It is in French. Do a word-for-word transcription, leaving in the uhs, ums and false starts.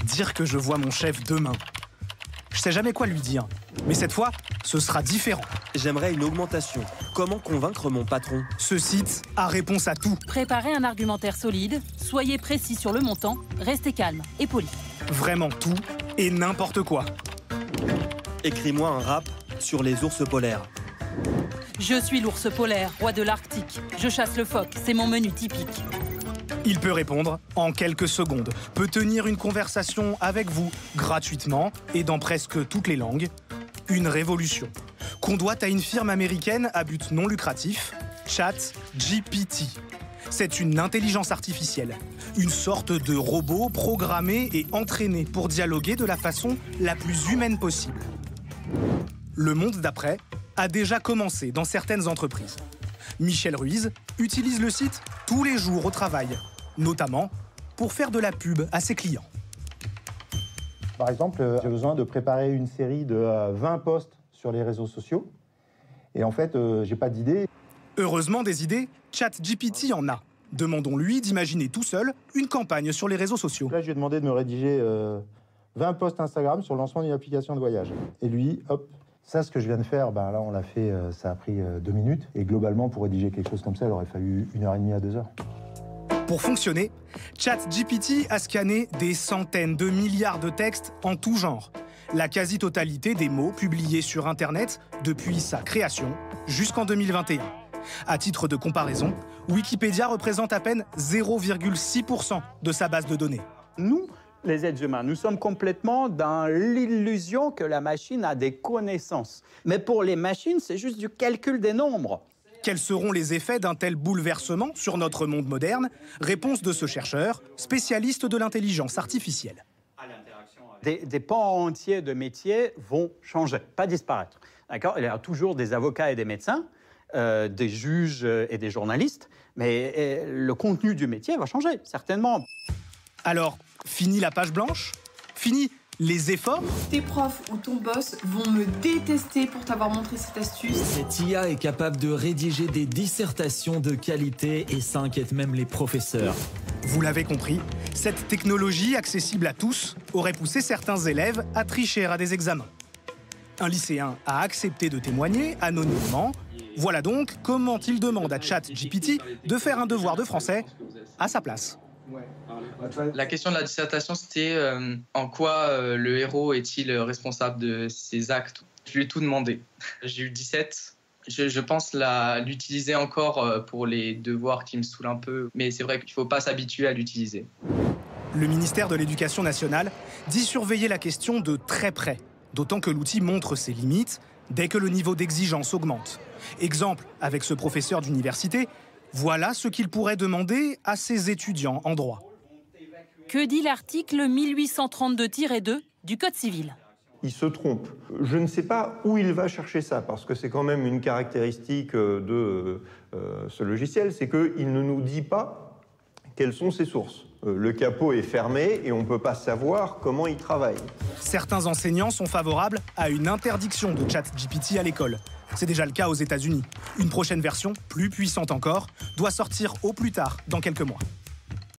Dire que je vois mon chef demain. Je sais jamais quoi lui dire, mais cette fois, ce sera différent. J'aimerais une augmentation. Comment convaincre mon patron? Ce site a réponse à tout. Préparez un argumentaire solide, soyez précis sur le montant, restez calme et poli. Vraiment tout et n'importe quoi. Écris-moi un rap sur les ours polaires. Je suis l'ours polaire, roi de l'Arctique. Je chasse le phoque, c'est mon menu typique. Il peut répondre en quelques secondes, peut tenir une conversation avec vous gratuitement et dans presque toutes les langues. Une révolution qu'on doit à une firme américaine à but non lucratif, ChatGPT. C'est une intelligence artificielle, une sorte de robot programmé et entraîné pour dialoguer de la façon la plus humaine possible. Le monde d'après a déjà commencé dans certaines entreprises. Michel Ruiz utilise le site tous les jours au travail, notamment pour faire de la pub à ses clients. Par exemple, euh, j'ai besoin de préparer une série de euh, vingt posts sur les réseaux sociaux. Et en fait, euh, j'ai pas d'idée. Heureusement, des idées, ChatGPT en a. Demandons-lui d'imaginer tout seul une campagne sur les réseaux sociaux. Là, je lui ai demandé de me rédiger euh, vingt posts Instagram sur le lancement d'une application de voyage. Et lui, hop, ça, ce que je viens de faire, ben là, on l'a fait, euh, ça a pris euh, deux minutes. Et globalement, pour rédiger quelque chose comme ça, il aurait fallu une heure et demie à deux heures. Pour fonctionner, ChatGPT a scanné des centaines de milliards de textes en tout genre. La quasi-totalité des mots publiés sur Internet depuis sa création jusqu'en deux mille vingt et un. À titre de comparaison, Wikipédia représente à peine zéro virgule six pour cent de sa base de données. Nous, les êtres humains, nous sommes complètement dans l'illusion que la machine a des connaissances. Mais pour les machines, c'est juste du calcul des nombres. Quels seront les effets d'un tel bouleversement sur notre monde moderne? Réponse de ce chercheur, spécialiste de l'intelligence artificielle. Des, des pans entiers de métiers vont changer, pas disparaître. D'accord? Il y a toujours des avocats et des médecins, euh, des juges et des journalistes, mais euh, le contenu du métier va changer, certainement. Alors, fini la page blanche? Fini les efforts? Tes profs ou ton boss vont me détester pour t'avoir montré cette astuce. Cette I A est capable de rédiger des dissertations de qualité et ça inquiète même les professeurs. Vous l'avez compris, cette technologie accessible à tous aurait poussé certains élèves à tricher à des examens. Un lycéen a accepté de témoigner anonymement. Voilà donc comment il demande à ChatGPT de faire un devoir de français à sa place. La question de la dissertation, c'était euh, en quoi euh, le héros est-il responsable de ses actes? Je lui ai tout demandé. J'ai eu dix-sept. Je, je pense la, l'utiliser encore euh, pour les devoirs qui me saoulent un peu, mais c'est vrai qu'il ne faut pas s'habituer à l'utiliser. Le ministère de l'Éducation nationale dit surveiller la question de très près, d'autant que l'outil montre ses limites dès que le niveau d'exigence augmente. Exemple, avec ce professeur d'université, voilà ce qu'il pourrait demander à ses étudiants en droit. Que dit l'article mille huit cent trente-deux tiret deux du Code civil? Il se trompe. Je ne sais pas où il va chercher ça, parce que c'est quand même une caractéristique de euh, ce logiciel, c'est qu'il ne nous dit pas quelles sont ses sources. Euh, le capot est fermé et on ne peut pas savoir comment il travaille. Certains enseignants sont favorables à une interdiction de ChatGPT à l'école. C'est déjà le cas aux États-Unis. Une prochaine version, plus puissante encore, doit sortir au plus tard dans quelques mois.